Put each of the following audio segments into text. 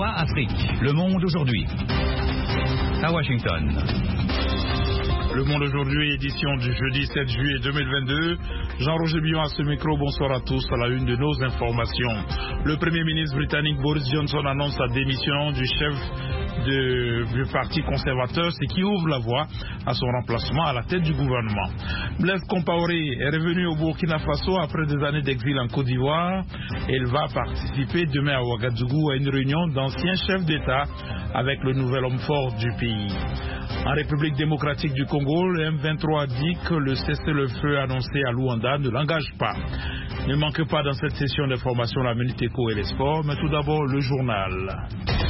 VOA Afrique. Le monde aujourd'hui. À Washington. Le Monde aujourd'hui, édition du jeudi 7 juillet 2022. Jean-Roger Billon à ce micro, bonsoir à tous. À la une de nos informations. Le Premier ministre britannique Boris Johnson annonce la démission du chef du Parti conservateur, ce qui ouvre la voie à son remplacement à la tête du gouvernement. Blaise Compaoré est revenu au Burkina Faso après des années d'exil en Côte d'Ivoire. Il va participer demain à Ouagadougou à une réunion d'anciens chefs d'État avec le nouvel homme fort du pays. En République démocratique du Congo, le M23 dit que le cessez-le-feu annoncé à Luanda ne l'engage pas. Ne manque pas dans cette session d'information la Minute Éco et les sports, mais tout d'abord le journal.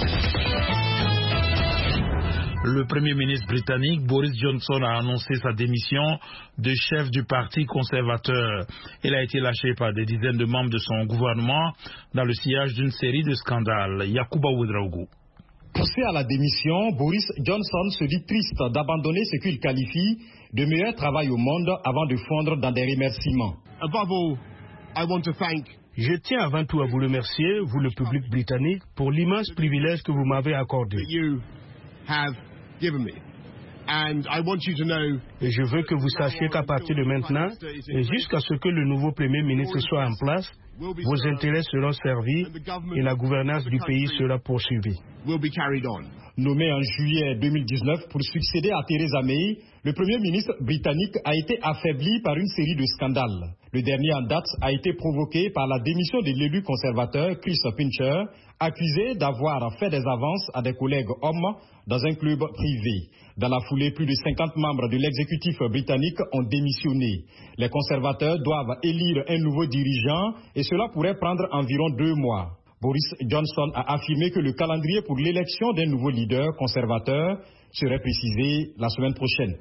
Le Premier ministre britannique Boris Johnson a annoncé sa démission de chef du Parti conservateur. Il a été lâché par des dizaines de membres de son gouvernement dans le sillage d'une série de scandales. Yacouba Ouedraogo. Poussé à la démission, Boris Johnson se dit triste d'abandonner ce qu'il qualifie de meilleur travail au monde avant de fondre dans des remerciements. Je tiens avant tout à vous remercier, vous le public britannique, pour l'immense privilège que vous m'avez accordé. Et je veux que vous sachiez qu'à partir de maintenant, et jusqu'à ce que le nouveau Premier ministre soit en place, vos intérêts seront servis et la gouvernance du pays sera poursuivie. Nommé en juillet 2019 pour succéder à Theresa May, le Premier ministre britannique a été affaibli par une série de scandales. Le dernier en date a été provoqué par la démission de l'élu conservateur Chris Pincher, accusé d'avoir fait des avances à des collègues hommes dans un club privé. Dans la foulée, plus de 50 membres de l'exécutif britannique ont démissionné. Les conservateurs doivent élire un nouveau dirigeant et cela pourrait prendre environ 2 mois. Boris Johnson a affirmé que le calendrier pour l'élection d'un nouveau leader conservateur serait précisé la semaine prochaine.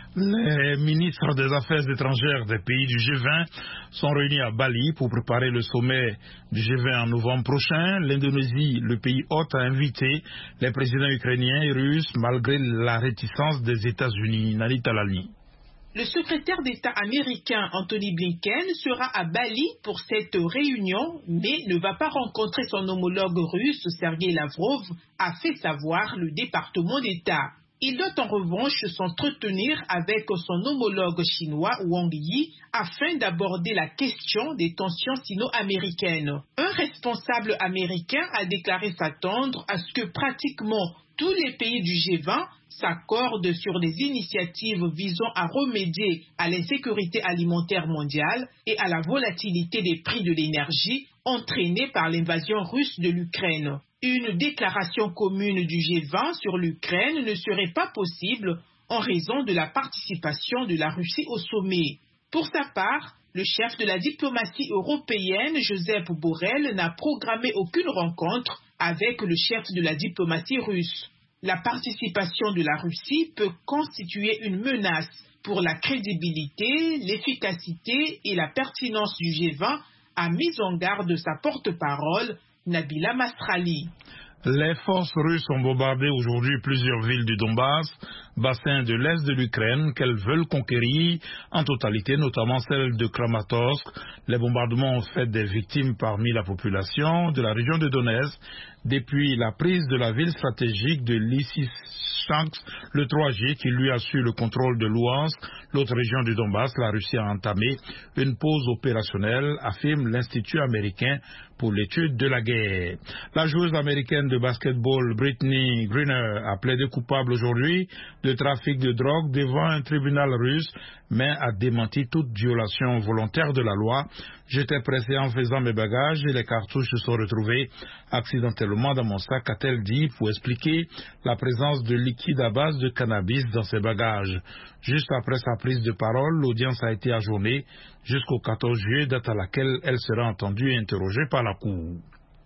Les ministres des Affaires étrangères des pays du G20 sont réunis à Bali pour préparer le sommet du G20 en novembre prochain. L'Indonésie, le pays hôte, a invité les présidents ukrainiens et russes malgré la réticence des États-Unis. Nali Talali. Le secrétaire d'État américain Anthony Blinken sera à Bali pour cette réunion, mais ne va pas rencontrer son homologue russe Sergei Lavrov, a fait savoir le département d'État. Il doit en revanche s'entretenir avec son homologue chinois Wang Yi afin d'aborder la question des tensions sino-américaines. Un responsable américain a déclaré s'attendre à ce que pratiquement tous les pays du G20 s'accordent sur des initiatives visant à remédier à l'insécurité alimentaire mondiale et à la volatilité des prix de l'énergie entraînée par l'invasion russe de l'Ukraine. Une déclaration commune du G20 sur l'Ukraine ne serait pas possible en raison de la participation de la Russie au sommet. Pour sa part, le chef de la diplomatie européenne, Josep Borrell, n'a programmé aucune rencontre avec le chef de la diplomatie russe. La participation de la Russie peut constituer une menace pour la crédibilité, l'efficacité et la pertinence du G20, a mis en garde sa porte-parole, Nabila Mastrali. Les forces russes ont bombardé aujourd'hui plusieurs villes du Donbass, bassin de l'Est de l'Ukraine, qu'elles veulent conquérir en totalité, notamment celle de Kramatorsk. Les bombardements ont fait des victimes parmi la population de la région de Donetsk depuis la prise de la ville stratégique de Lysychansk le 3 juillet qui lui assure le contrôle de Louhansk, l'autre région du Donbass. La Russie a entamé une pause opérationnelle, affirme l'Institut américain pour l'étude de la guerre. La joueuse américaine de basketball Brittney Griner a plaidé coupable aujourd'hui de trafic de drogue devant un tribunal russe, mais a démenti toute violation volontaire de la loi. J'étais pressé en faisant mes bagages et les cartouches se sont retrouvées accidentellement dans mon sac, a-t-elle dit, pour expliquer la présence de liquide à base de cannabis dans ses bagages. Juste après sa prise de parole, l'audience a été ajournée jusqu'au 14 juillet, date à laquelle elle sera entendue et interrogée par la Cour.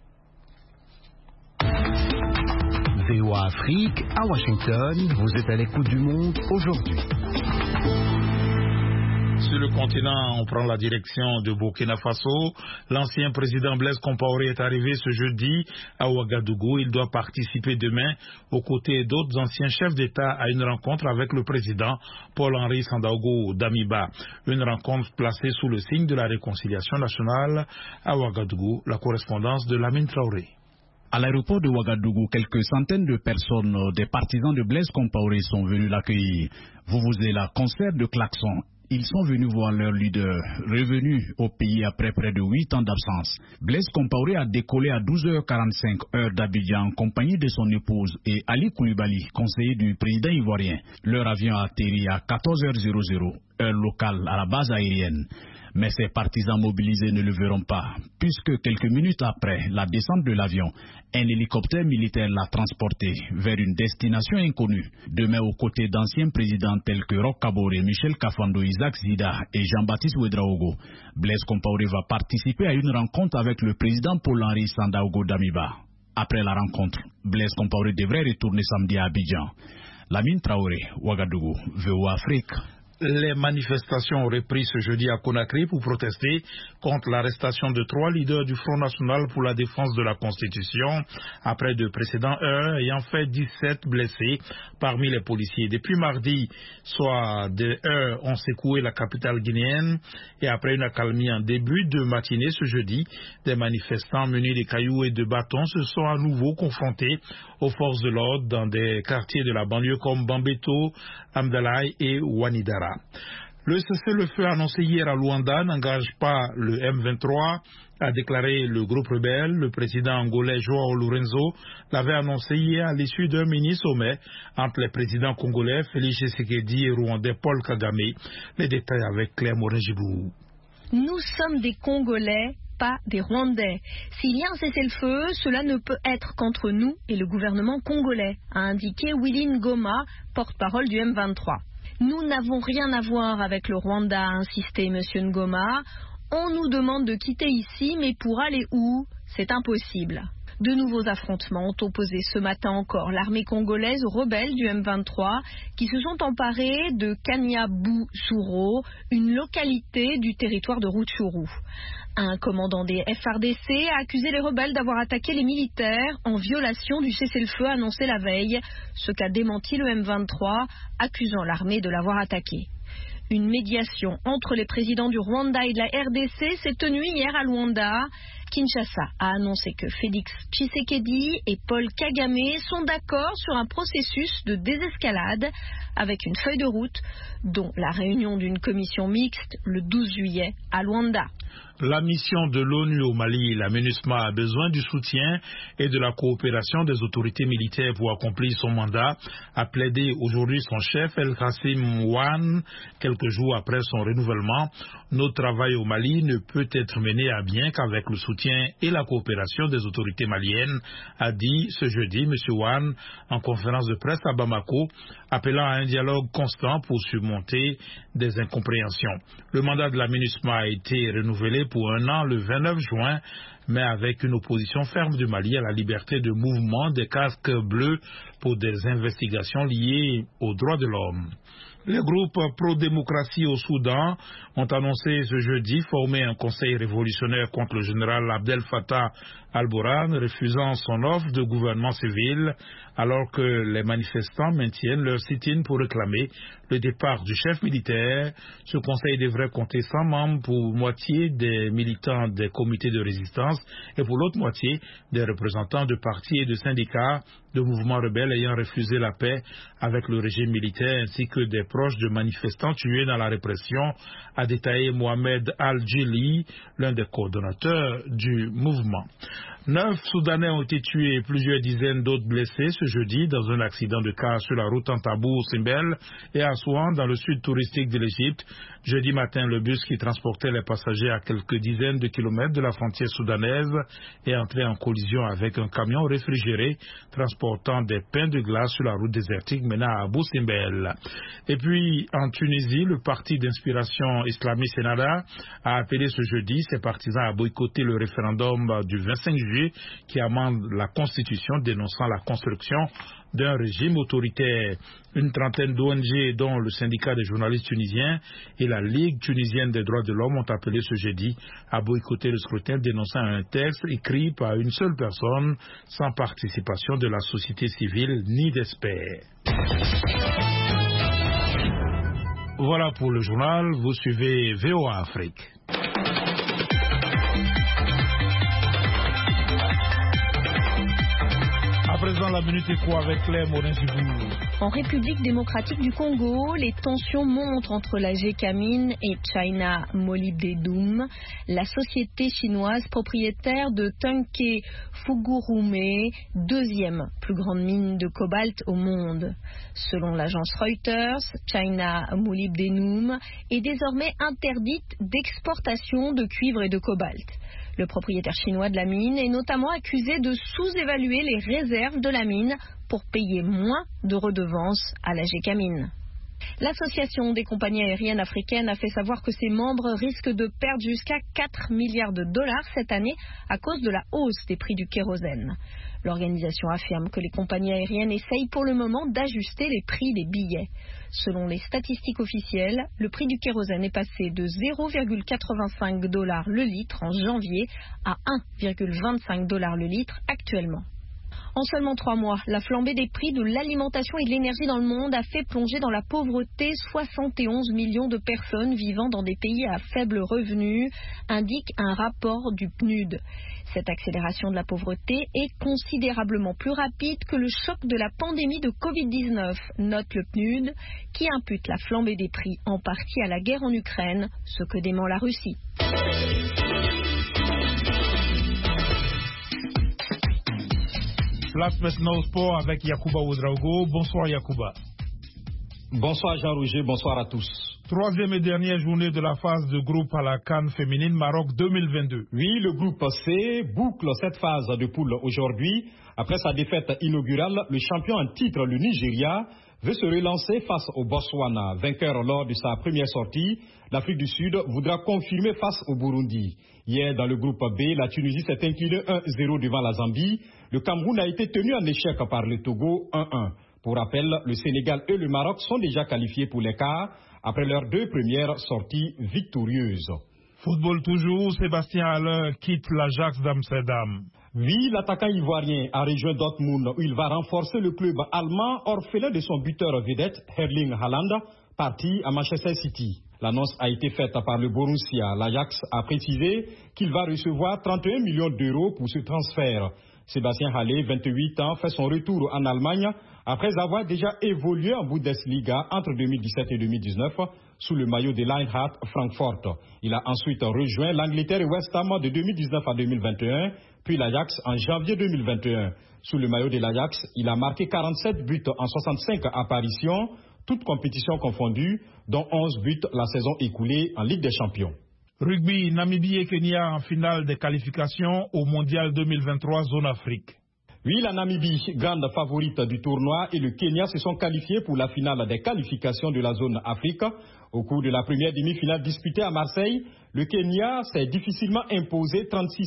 VOA Afrique, à Washington, vous êtes à l'écoute du monde aujourd'hui. Sur le continent, on prend la direction de Burkina Faso. L'ancien président Blaise Compaoré est arrivé ce jeudi à Ouagadougou. Il doit participer demain aux côtés d'autres anciens chefs d'État à une rencontre avec le président Paul-Henri Sandaogo Damiba. Une rencontre placée sous le signe de la réconciliation nationale à Ouagadougou. La correspondance de Lamine Traoré. À l'aéroport de Ouagadougou, quelques centaines de personnes, des partisans de Blaise Compaoré, sont venus l'accueillir. Vuvuzela, concert de klaxons. Ils sont venus voir leur leader, revenu au pays après près de 8 ans d'absence. Blaise Compaoré a décollé à 12h45 heure d'Abidjan en compagnie de son épouse et Ali Koulibaly, conseiller du président ivoirien. Leur avion a atterri à 14h00 heure locale à la base aérienne. Mais ces partisans mobilisés ne le verront pas, puisque quelques minutes après la descente de l'avion, un hélicoptère militaire l'a transporté vers une destination inconnue. Demain, aux côtés d'anciens présidents tels que Roch Kaboré, Michel Kafando, Isaac Zida et Jean-Baptiste Ouedraogo, Blaise Compaoré va participer à une rencontre avec le président Paul-Henri Sandaogo Damiba. Après la rencontre, Blaise Compaoré devrait retourner samedi à Abidjan. Lamine Traoré, Ouagadougou, VOA Afrique. Les manifestations ont repris ce jeudi à Conakry pour protester contre l'arrestation de 3 leaders du Front National pour la défense de la Constitution, après de précédentes heures ayant fait 17 blessés parmi les policiers. Depuis mardi, soit des heures ont secoué la capitale guinéenne et après une accalmie en début de matinée ce jeudi, des manifestants munis de cailloux et de bâtons se sont à nouveau confrontés aux forces de l'ordre dans des quartiers de la banlieue comme Bambeto, Amdalaï et Wanidara. Le cessez-le-feu annoncé hier à Luanda n'engage pas le M23, a déclaré le groupe rebelle. Le président angolais João Lourenço l'avait annoncé hier à l'issue d'un mini-sommet entre les présidents congolais Félix Tshisekedi et rwandais Paul Kagame. Les détails avec Claire Morin-Gibou. Nous sommes des Congolais, pas des Rwandais. S'il y a un cessez-le-feu, cela ne peut être qu'entre nous et le gouvernement congolais, a indiqué Willy Ngoma, porte-parole du M23. Nous n'avons rien à voir avec le Rwanda, a insisté M. Ngoma. On nous demande de quitter ici, mais pour aller où? C'est impossible. De nouveaux affrontements ont opposé ce matin encore l'armée congolaise aux rebelles du M23 qui se sont emparés de Kanyaboussouro, une localité du territoire de Rutshuru. Un commandant des FARDC a accusé les rebelles d'avoir attaqué les militaires en violation du cessez-le-feu annoncé la veille, ce qu'a démenti le M23, accusant l'armée de l'avoir attaqué. Une médiation entre les présidents du Rwanda et de la RDC s'est tenue hier à Luanda. Kinshasa a annoncé que Félix Tshisekedi et Paul Kagame sont d'accord sur un processus de désescalade avec une feuille de route, dont la réunion d'une commission mixte le 12 juillet à Luanda. La mission de l'ONU au Mali, la MINUSMA, a besoin du soutien et de la coopération des autorités militaires pour accomplir son mandat, a plaidé aujourd'hui son chef El Kassim Ouane, quelques jours après son renouvellement. Notre travail au Mali ne peut être mené à bien qu'avec le soutien et la coopération des autorités maliennes, a dit ce jeudi M. Ouane en conférence de presse à Bamako, appelant à un dialogue constant pour surmonter des incompréhensions. Le mandat de la MINUSMA a été renouvelé pour 1 an le 29 juin, mais avec une opposition ferme du Mali à la liberté de mouvement des casques bleus pour des investigations liées aux droits de l'homme. Les groupes pro-démocratie au Soudan ont annoncé ce jeudi former un conseil révolutionnaire contre le général Abdel Fattah al-Burhan, refusant son offre de gouvernement civil, alors que les manifestants maintiennent leur sit-in pour réclamer le départ du chef militaire. Ce conseil devrait compter 100 membres, pour moitié des militants des comités de résistance et pour l'autre moitié des représentants de partis et de syndicats de mouvements rebelles ayant refusé la paix avec le régime militaire, ainsi que des proches de manifestants tués dans la répression, a détaillé Mohamed Al-Jili, l'un des coordonnateurs du mouvement. 9 Soudanais ont été tués et plusieurs dizaines d'autres blessés ce jeudi dans un accident de car sur la route Antabou-Simbel et à Assouan, dans le sud touristique de l'Égypte. Jeudi matin, le bus qui transportait les passagers à quelques dizaines de kilomètres de la frontière soudanaise est entré en collision avec un camion réfrigéré transportant des pains de glace sur la route désertique menant à Abou Simbel. Et puis, en Tunisie, le parti d'inspiration islamiste Ennahda a appelé ce jeudi ses partisans à boycotter le référendum du 25 juillet qui amende la Constitution dénonçant la construction d'un régime autoritaire. Une trentaine d'ONG, dont le syndicat des journalistes tunisiens et la Ligue tunisienne des droits de l'homme, ont appelé ce jeudi à boycotter le scrutin, dénonçant un texte écrit par une seule personne, sans participation de la société civile ni d'experts. Voilà pour le journal. Vous suivez VOA Afrique. À présent, la Minute Éco avec Claire Morin-Zibou. En République démocratique du Congo, les tensions montent entre la Gécamine et China Molybdenum, la société chinoise propriétaire de Tenke Fungurume, deuxième plus grande mine de cobalt au monde. Selon l'agence Reuters, China Molybdenum est désormais interdite d'exportation de cuivre et de cobalt. Le propriétaire chinois de la mine est notamment accusé de sous-évaluer les réserves de la mine pour payer moins de redevances à la Gécamine. L'Association des compagnies aériennes africaines a fait savoir que ses membres risquent de perdre jusqu'à 4 milliards de dollars cette année à cause de la hausse des prix du kérosène. L'organisation affirme que les compagnies aériennes essayent pour le moment d'ajuster les prix des billets. Selon les statistiques officielles, le prix du kérosène est passé de 0,85 $ le litre en janvier à 1,25 $ le litre actuellement. En seulement 3 mois, la flambée des prix de l'alimentation et de l'énergie dans le monde a fait plonger dans la pauvreté 71 millions de personnes vivant dans des pays à faible revenu, indique un rapport du PNUD. Cette accélération de la pauvreté est considérablement plus rapide que le choc de la pandémie de Covid-19, note le PNUD, qui impute la flambée des prix en partie à la guerre en Ukraine, ce que dément la Russie. Place maintenant au sport avec Yacouba Ouedraogo. Bonsoir Yacouba. Bonsoir Jean-Roger, bonsoir à tous. Troisième et dernière journée de la phase de groupe à la CAN féminine Maroc 2022. Oui, le groupe C boucle cette phase de poule aujourd'hui. Après sa défaite inaugurale, le champion en titre, le Nigeria, veut se relancer face au Botswana. Vainqueur lors de sa première sortie, l'Afrique du Sud voudra confirmer face au Burundi. Hier, dans le groupe B, la Tunisie s'est inclinée 1-0 devant la Zambie. Le Cameroun a été tenu en échec par le Togo 1-1. Pour rappel, le Sénégal et le Maroc sont déjà qualifiés pour les quarts après leurs 2 premières sorties victorieuses. Football toujours, Sébastien Haller quitte l'Ajax d'Amsterdam. Oui, l'attaquant ivoirien a rejoint Dortmund où il va renforcer le club allemand orphelin de son buteur vedette Erling Haaland, parti à Manchester City. L'annonce a été faite par le Borussia. L'Ajax a précisé qu'il va recevoir 31 millions d'euros pour ce transfert. Sébastien Haller, 28 ans, fait son retour en Allemagne après avoir déjà évolué en Bundesliga entre 2017 et 2019 sous le maillot de l'Eintracht Francfort. Il a ensuite rejoint l'Angleterre et West Ham de 2019 à 2021, puis l'Ajax en janvier 2021. Sous le maillot de l'Ajax, il a marqué 47 buts en 65 apparitions, toutes compétitions confondues, dont 11 buts la saison écoulée en Ligue des Champions. Rugby, Namibie et Kenya en finale des qualifications au Mondial 2023 Zone Afrique. Oui, la Namibie, grande favorite du tournoi, et le Kenya se sont qualifiés pour la finale des qualifications de la zone Afrique. Au cours de la première demi-finale disputée à Marseille, le Kenya s'est difficilement imposé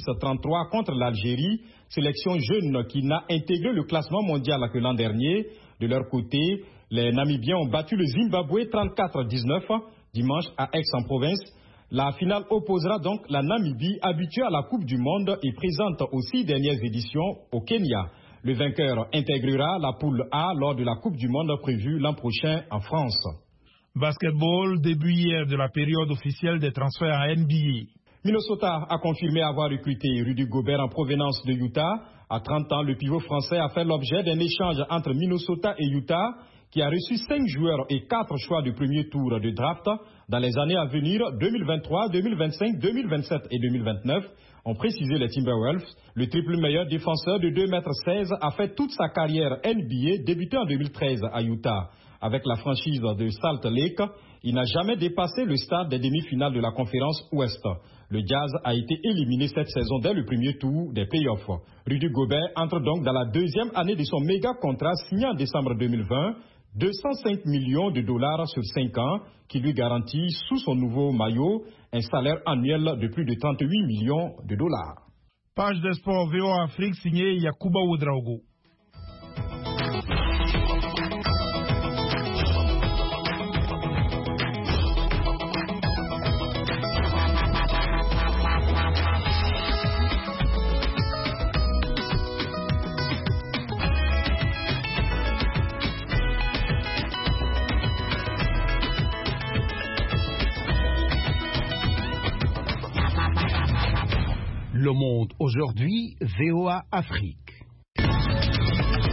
36-33 contre l'Algérie, sélection jeune qui n'a intégré le classement mondial que l'an dernier. De leur côté, les Namibiens ont battu le Zimbabwe 34-19 dimanche à Aix-en-Provence. La finale opposera donc la Namibie, habituée à la Coupe du Monde et présente aux 6 dernières éditions au Kenya. Le vainqueur intégrera la poule A lors de la Coupe du Monde prévue l'an prochain en France. Basketball, début hier de la période officielle des transferts à NBA. Minnesota a confirmé avoir recruté Rudy Gobert en provenance de Utah. À 30 ans, le pivot français a fait l'objet d'un échange entre Minnesota et Utah, qui a reçu 5 joueurs et 4 choix du premier tour de draft dans les années à venir 2023, 2025, 2027 et 2029, ont précisé les Timberwolves. Le triple meilleur défenseur de 2,16 m a fait toute sa carrière NBA, débuté en 2013 à Utah. Avec la franchise de Salt Lake, il n'a jamais dépassé le stade des demi-finales de la conférence Ouest. Le Jazz a été éliminé cette saison dès le premier tour des playoffs. Rudy Gobert entre donc dans la 2e année de son méga contrat signé en décembre 2020. 205 millions de dollars sur 5 ans qui lui garantit sous son nouveau maillot un salaire annuel de plus de 38 millions de dollars. Page de sport VOA Afrique signée Yacouba Ouedraogo. Le monde aujourd'hui, VOA Afrique.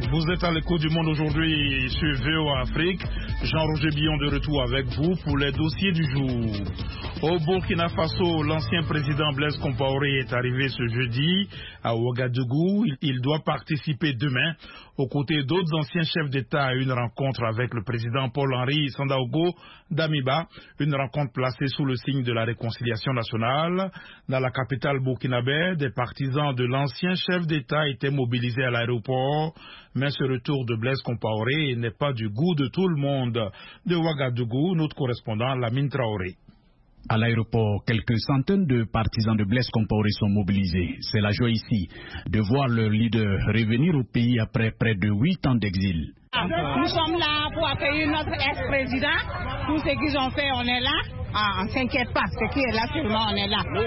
Vous êtes à l'écho du monde aujourd'hui sur VOA Afrique. Jean-Roger Billon de retour avec vous pour les dossiers du jour. Au Burkina Faso, l'ancien président Blaise Compaoré est arrivé ce jeudi à Ouagadougou. Il doit participer demain aux côtés d'autres anciens chefs d'État à une rencontre avec le président Paul-Henri Sandaogo Damiba, une rencontre placée sous le signe de la réconciliation nationale. Dans la capitale burkinabé, des partisans de l'ancien chef d'État étaient mobilisés à l'aéroport, mais ce retour de Blaise Compaoré n'est pas du goût de tout le monde. De Ouagadougou, notre correspondant Lamine Traoré. À l'aéroport, quelques centaines de partisans de Blaise Compaoré sont mobilisés. C'est la joie ici de voir leur leader revenir au pays après près de 8 ans d'exil. Nous sommes là pour accueillir notre ex-président. Tout ce qu'ils ont fait, on est là. On ne s'inquiète pas, ce qui est là seulement, on est là. Nous,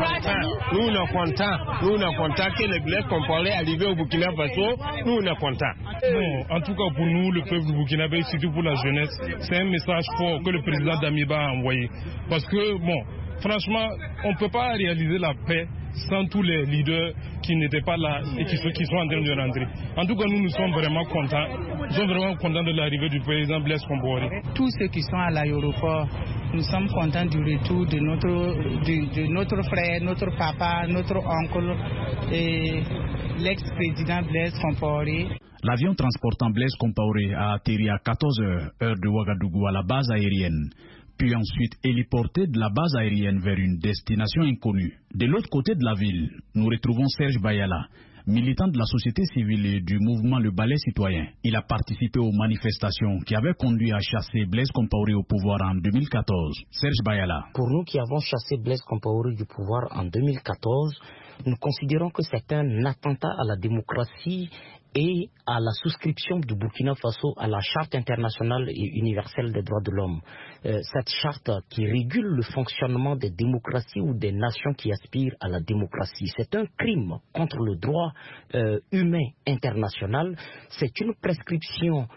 on est contents que le Blaise Compaoré est arrivé au Burkina Faso. Nous, on est contents. En tout cas, pour nous, le peuple burkinabé, surtout pour la jeunesse, c'est un message fort que le président Damiba a envoyé. Parce que, franchement, on ne peut pas réaliser la paix sans tous les leaders qui n'étaient pas là et qui sont en train de rentrer. En tout cas, nous sommes vraiment contents. Nous sommes vraiment contents de l'arrivée du président Blaise Compaoré. Tous ceux qui sont à l'aéroport, nous sommes contents du retour de notre frère, notre papa, notre oncle et l'ex-président Blaise Compaoré. L'avion transportant Blaise Compaoré a atterri à 14h, heure de Ouagadougou, à la base aérienne, puis ensuite héliporté de la base aérienne vers une destination inconnue. De l'autre côté de la ville, nous retrouvons Serge Bayala, militant de la société civile et du mouvement Le Balai Citoyen. Il a participé aux manifestations qui avaient conduit à chasser Blaise Compaoré au pouvoir en 2014. Serge Bayala. Pour nous qui avons chassé Blaise Compaoré du pouvoir en 2014, nous considérons que c'est un attentat à la démocratie et à la souscription du Burkina Faso à la Charte internationale et universelle des droits de l'homme. Cette charte qui régule le fonctionnement des démocraties ou des nations qui aspirent à la démocratie. C'est un crime contre le droit humain international. C'est une prescription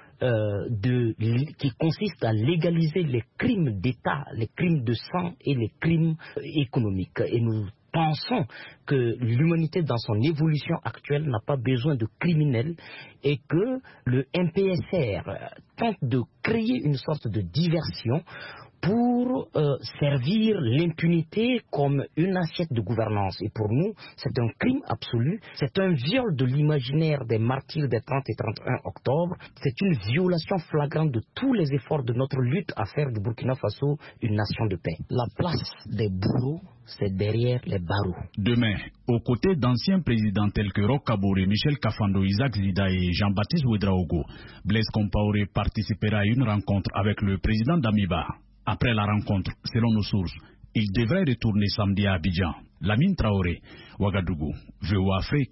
qui consiste à légaliser les crimes d'État, les crimes de sang et les crimes économiques. Et nous pensons que l'humanité dans son évolution actuelle n'a pas besoin de criminels et que le MPSR tente de créer une sorte de diversion pour servir l'impunité comme une assiette de gouvernance. Et pour nous, c'est un crime absolu, c'est un viol de l'imaginaire des martyrs des 30 et 31 octobre, c'est une violation flagrante de tous les efforts de notre lutte à faire du Burkina Faso une nation de paix. La place des bourreaux, c'est derrière les barreaux. Demain, aux côtés d'anciens présidents tels que Roch Kaboré, Michel Kafando, Isaac Zida et Jean-Baptiste Ouedraogo, Blaise Compaoré participera à une rencontre avec le président Damiba. Après la rencontre, selon nos sources, il devrait retourner samedi à Abidjan. Lamine Traoré, Ouagadougou, VOA Afrique.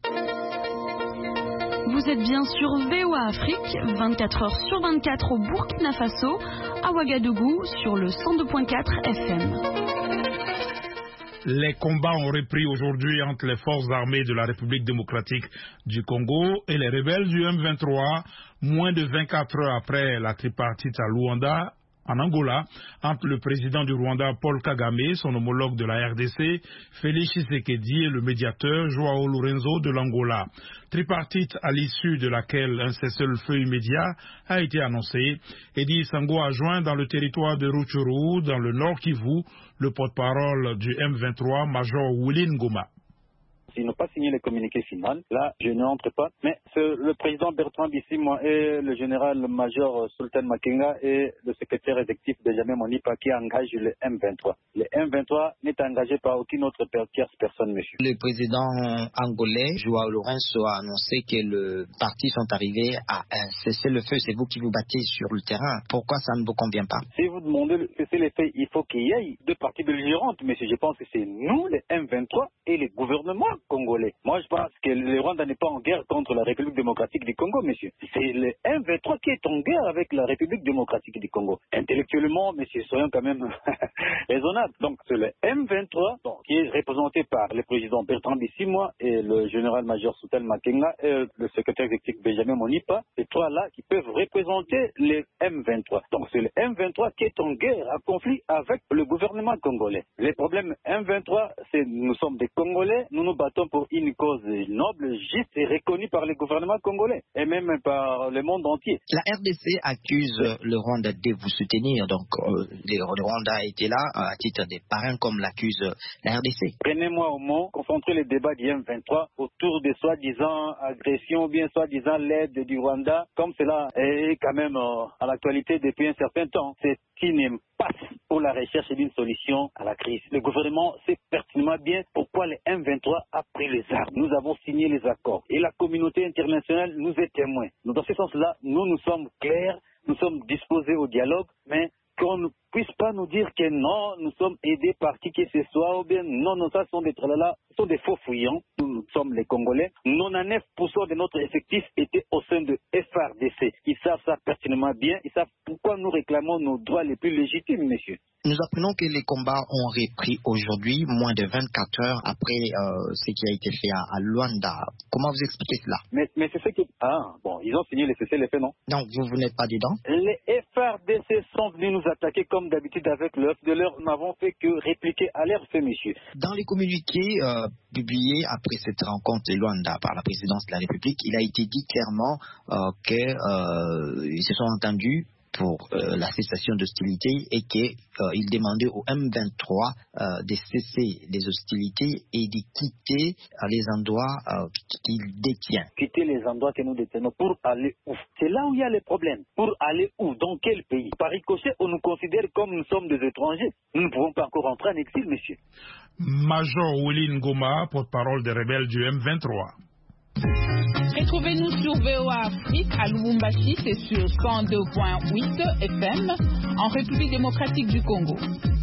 Vous êtes bien sur VOA Afrique, 24h/24 au Burkina Faso, à Ouagadougou, sur le 102.4 FM. Les combats ont repris aujourd'hui entre les forces armées de la République démocratique du Congo et les rebelles du M23, moins de 24 heures après la tripartite à Luanda, en Angola, entre le président du Rwanda Paul Kagame, son homologue de la RDC, Félix Tshisekedi et le médiateur Joao Lourenço de l'Angola. Tripartite à l'issue de laquelle un cessez-le-feu immédiat a été annoncé. Edi Sango a joint dans le territoire de Rutshuru, dans le Nord Kivu, le porte-parole du M23, Major Wilin Goma. Ils n'ont pas signé le communiqué final. Là, je n'entre pas. Mais c'est le président Bertrand Bisimwa et le général-major Sultan Makenga et le secrétaire exécutif Benjamin Monipa qui engagent le M23. Le M23 n'est engagé par aucune autre tierce personne, monsieur. Le président angolais, Joao Lourenço, a annoncé que le parti sont arrivés à cesser le feu. C'est vous qui vous battez sur le terrain. Pourquoi ça ne vous convient pas? Si vous demandez de cesser le feu, il faut qu'il y ait deux parties belligérantes, monsieur. Je pense que c'est nous, les M23, et les gouvernements congolais. Moi, je pense que le Rwanda n'est pas en guerre contre la République démocratique du Congo, monsieur. C'est le M23 qui est en guerre avec la République démocratique du Congo. Intellectuellement, monsieur, soyons quand même raisonnables. Donc, c'est le M23 qui est représenté par le président Bertrand Bisimwa et le général-major Sultan Makenga et le secrétaire exécutif Benjamin Monipa. Ces trois-là qui peuvent représenter le M23. Donc, c'est le M23 qui est en guerre, en conflit avec le gouvernement congolais. Les problèmes M23, c'est nous sommes des Congolais, nous nous battons combattons pour une cause noble, juste et reconnue par le gouvernement congolais et même par le monde entier. La RDC accuse le Rwanda de vous soutenir. Donc, le Rwanda a été là à titre des parrains, comme l'accuse la RDC. Prenez-moi au mot, concentrer le débat du M23 autour de soi-disant agression ou bien soi-disant l'aide du Rwanda, comme cela est quand même à l'actualité depuis un certain temps. C'est une impasse pour la recherche d'une solution à la crise. Le gouvernement sait pertinemment bien pourquoi le M23 a pris les armes. Nous avons signé les accords et la communauté internationale nous est témoin. Dans ce sens-là, nous sommes clairs, nous sommes disposés au dialogue, mais qu'on ne puisse pas nous dire que non, nous sommes aidés par qui que ce soit, ou bien non, ça sont des tralala, ce sont des faux fouillants. Nous sommes les Congolais. 99% de notre effectif était au sein de FRDC. Ils savent ça pertinemment bien. Ils savent pourquoi nous réclamons nos droits les plus légitimes, monsieur. Nous apprenons que les combats ont repris aujourd'hui, moins de 24 heures après ce qui a été fait à Luanda. Comment vous expliquez cela? Mais c'est ce qui... ils ont signé les cessez-le-feu, non? Donc, vous n'êtes pas dedans? Les FRDC sont venus nous attaquer comme d'habitude avec le œuf de l'heure. Nous n'avons fait que répliquer à l'air fait, monsieur. Dans les communiqués publiés après cette rencontre de Luanda par la présidence de la République, il a été dit clairement qu'ils se sont entendus pour la cessation d'hostilités et qu'il demandait au M23 de cesser les hostilités et de quitter les endroits qu'il détient. Quitter les endroits que nous détenons pour aller où? C'est là où il y a les problèmes. Pour aller où? Dans quel pays? Par ricochet, on nous considère comme nous sommes des étrangers. Nous ne pouvons pas encore entrer en exil, monsieur. Major Willine Goma, porte-parole des rebelles du M23. Retrouvez-nous sur VOA Afrique à Lubumbashi, c'est sur 102.8 FM en République démocratique du Congo.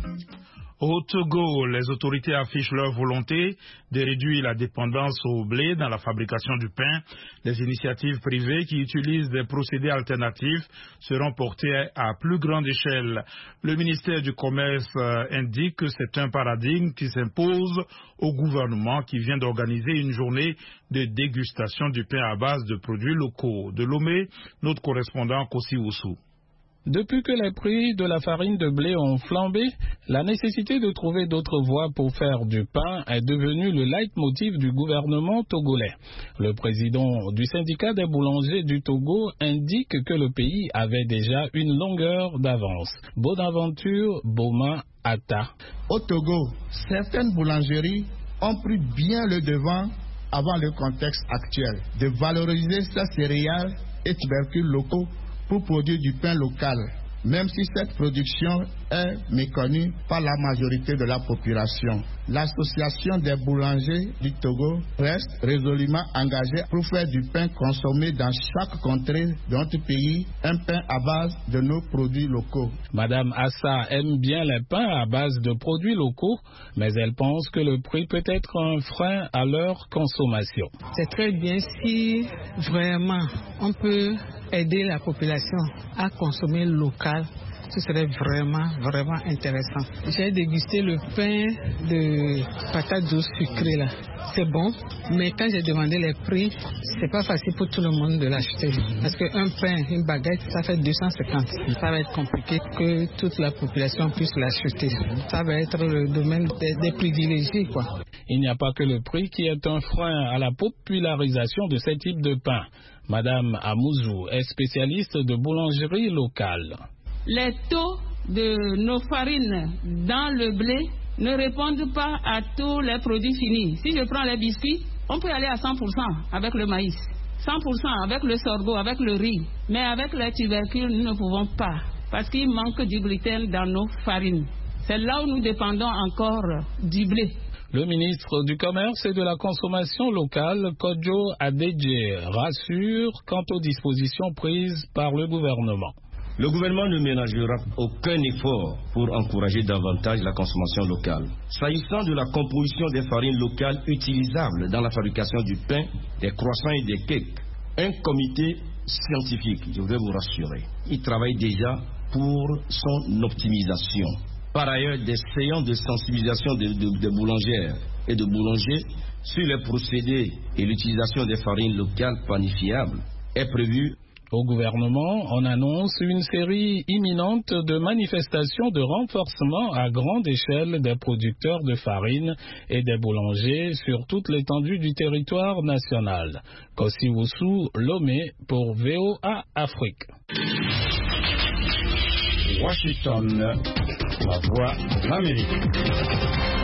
Au Togo, les autorités affichent leur volonté de réduire la dépendance au blé dans la fabrication du pain. Les initiatives privées qui utilisent des procédés alternatifs seront portées à plus grande échelle. Le ministère du Commerce indique que c'est un paradigme qui s'impose au gouvernement qui vient d'organiser une journée de dégustation du pain à base de produits locaux. De Lomé, notre correspondant Kossi Oussou. Depuis que les prix de la farine de blé ont flambé, la nécessité de trouver d'autres voies pour faire du pain est devenue le leitmotiv du gouvernement togolais. Le président du syndicat des boulangers du Togo indique que le pays avait déjà une longueur d'avance. Bonaventure Boma Atta. Au Togo, certaines boulangeries ont pris bien le devant avant le contexte actuel de valoriser ces céréales et tubercules locaux pour produire du pain local, même si cette production est méconnue par la majorité de la population. L'association des boulangers du Togo reste résolument engagée pour faire du pain consommé dans chaque contrée de notre pays, un pain à base de nos produits locaux. Madame Assa aime bien les pains à base de produits locaux, mais elle pense que le prix peut être un frein à leur consommation. C'est très bien si vraiment on peut aider la population à consommer local. Ce serait vraiment intéressant. J'ai dégusté le pain de patates douces sucrées là. C'est bon, mais quand j'ai demandé les prix, c'est pas facile pour tout le monde de l'acheter. Parce qu'un pain, une baguette, ça fait 250. Ça va être compliqué que toute la population puisse l'acheter. Ça va être le domaine des privilégiés, quoi. Il n'y a pas que le prix qui est un frein à la popularisation de ce type de pain. Madame Amouzou est spécialiste de boulangerie locale. Les taux de nos farines dans le blé ne répondent pas à tous les produits finis. Si je prends les biscuits, on peut aller à 100% avec le maïs, 100% avec le sorgho, avec le riz. Mais avec les tubercules, nous ne pouvons pas, parce qu'il manque du gluten dans nos farines. C'est là où nous dépendons encore du blé. Le ministre du Commerce et de la Consommation locale, Kodjo Adedje, rassure quant aux dispositions prises par le gouvernement. Le gouvernement ne ménagera aucun effort pour encourager davantage la consommation locale. S'agissant de la composition des farines locales utilisables dans la fabrication du pain, des croissants et des cakes, un comité scientifique, je voudrais vous rassurer, il travaille déjà pour son optimisation. Par ailleurs, des séances de sensibilisation de boulangères et de boulangers sur les procédés et l'utilisation des farines locales planifiables est prévue Au gouvernement, on annonce une série imminente de manifestations de renforcement à grande échelle des producteurs de farine et des boulangers sur toute l'étendue du territoire national. Kossi Wusu, Lomé pour VOA Afrique. Washington, la voix de l'Amérique.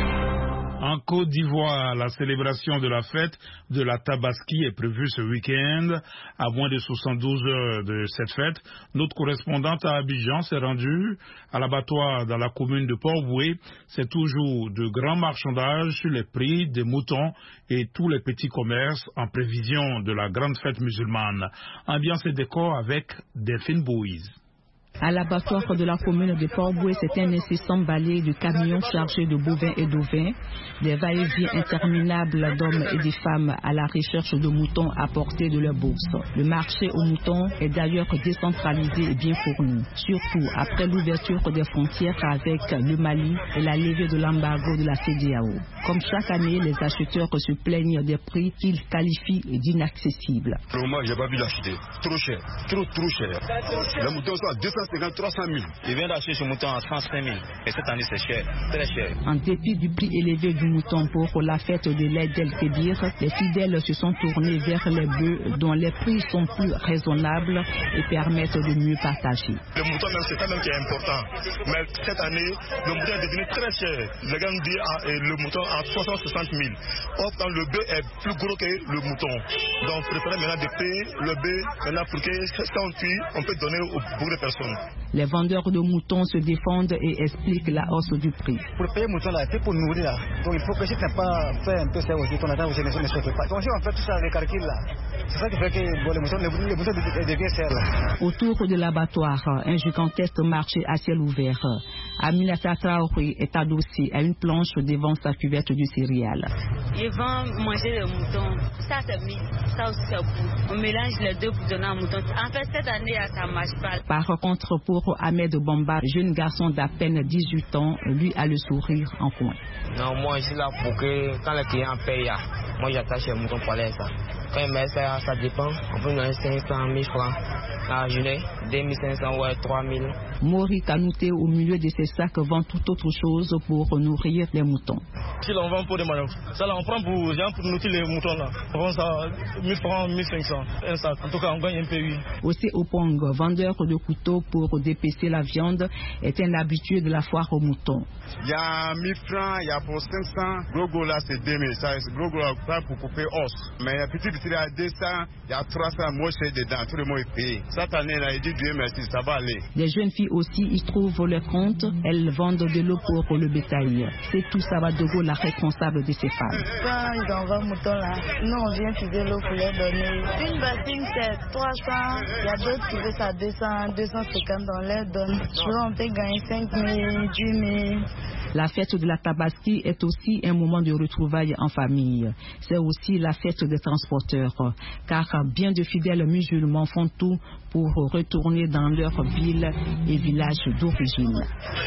En Côte d'Ivoire, la célébration de la fête de la Tabaski est prévue ce week-end. À moins de 72 heures de cette fête, notre correspondante à Abidjan s'est rendue à l'abattoir dans la commune de Port-Boué. C'est toujours de grands marchandages sur les prix des moutons et tous les petits commerces en prévision de la grande fête musulmane. Ambiance et décor avec Delphine Bouise. À l'abattoir de la commune de Port-Boué, c'est un incessant balai de camions chargés de bovins et d'ovins, des va-et-vient interminables d'hommes et de femmes à la recherche de moutons à portée de leur bourse. Le marché aux moutons est d'ailleurs décentralisé et bien fourni, surtout après l'ouverture des frontières avec le Mali et la levée de l'embargo de la CEDEAO. Comme chaque année, les acheteurs se plaignent des prix qu'ils qualifient d'inaccessibles. Pour le moment, je n'ai pas pu l'acheter. Trop cher, trop cher. Les moutons sont à 300 000. Je viens d'acheter ce mouton à 35 000. Et cette année, c'est cher, très cher. En dépit du prix élevé du mouton pour la fête de l'Aïd el-Kébir, les fidèles se sont tournés vers les bœufs dont les prix sont plus raisonnables et permettent de mieux partager. Le mouton, c'est quand même qui est important. Mais cette année, le mouton est devenu très cher. Les gens disent le mouton à 360 000. Or, quand le bœuf est plus gros que le mouton. Donc, préférez maintenant de payer le bœuf maintenant pour que quand on tue, on peut donner beaucoup de personnes. Les vendeurs de moutons se défendent et expliquent la hausse du prix. Pour payer mouton là, c'est pour nourrir là. Donc il faut que si tu n'as pas fait un peu ça aussi, ton attente ne se fait pas. Donc si on fait tout ça avec calcul là, c'est ça qui fait que les moutons deviennent chers là. Autour de l'abattoir, un gigantesque marché à ciel ouvert. Aminata Traoré est adossée à une planche devant sa cuvette de céréales. Ils vont manger le mouton. Ça c'est mis, ça aussi c'est bon. On mélange les deux pour donner un mouton. En fait cette année ça marche pas. Par contre, pour Ahmed Bamba, jeune garçon d'à peine 18 ans, lui a le sourire en coin. Non, moi je suis là pour que quand les clients payent, moi j'attache les moutons pour aller ça. Quand ils mettent ça, ça dépend. On peut donner 500 000 francs la journée, 2500 ou 3000. Mori Kanouté, au milieu de ses sacs, vend tout autre chose pour nourrir les moutons. Si l'on vend pour des manœuvres, ça là on prend pour nourrir les moutons là. On vend ça 1000 francs, 1500, un sac. En tout cas, on gagne un peu, oui. Aussi Opong, vendeur de couteaux pour dépecer la viande, est un habitué de la foire aux moutons. Il y a 1000 francs, il y a pour 500. Gros là c'est 2000, ça c'est gros là pour couper os. Mais petit il y a 200, il y a 300, moi c'est dedans, tout le monde est payé. Cette année là, il dit Dieu merci, ça va aller. Les jeunes filles aussi y trouvent leur compte, elles vendent de l'eau pour le bétail. C'est tout Sabadogo, la responsable de ces femmes. Quand ils envoient le mouton là, nous on vient tirer l'eau pour les donner. Une bassine c'est 300, il y a d'autres qui veulent ça 200, 250, on les donne. Souvent on peut gagner 5 000, 10 000. La fête de la Tabaski est aussi un moment de retrouvailles en famille. C'est aussi la fête des transporteurs, car bien de fidèles musulmans font tout pour retourner dans leur ville et village d'origine.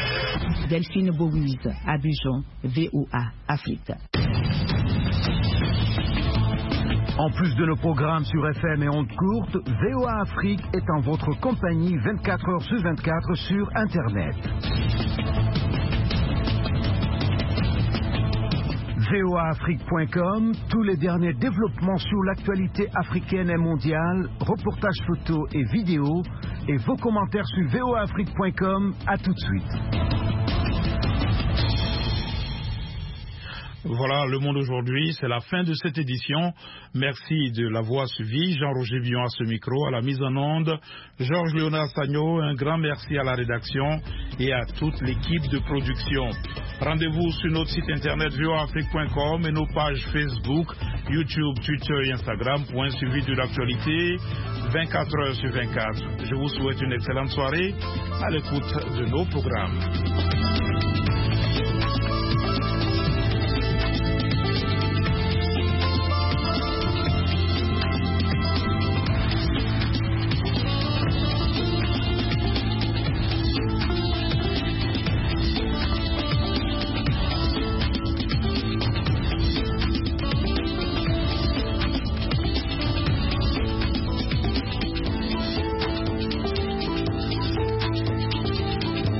Delphine Bouise, Abidjan, VOA, Afrique. En plus de nos programmes sur FM et ondes courtes, VOA Afrique est en votre compagnie 24 heures sur 24 sur Internet. voaafrique.com, tous les derniers développements sur l'actualité africaine et mondiale, reportages photos et vidéos, et vos commentaires sur voaafrique.com. À tout de suite. Voilà, Le Monde aujourd'hui, c'est la fin de cette édition. Merci de l'avoir suivi. Jean-Roger Villon à ce micro, à la mise en onde. Georges Léonard Sagno, un grand merci à la rédaction et à toute l'équipe de production. Rendez-vous sur notre site internet voaafrique.com et nos pages Facebook, YouTube, Twitter et Instagram pour un suivi de l'actualité 24 heures sur 24. Je vous souhaite une excellente soirée à l'écoute de nos programmes.